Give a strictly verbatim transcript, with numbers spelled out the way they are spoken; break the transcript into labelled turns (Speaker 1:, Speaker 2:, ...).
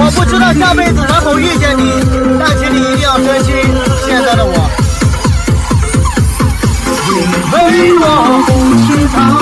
Speaker 1: 我不知道下辈子能否遇见你，但请你一定要珍惜现在的我。
Speaker 2: 因为我不知道。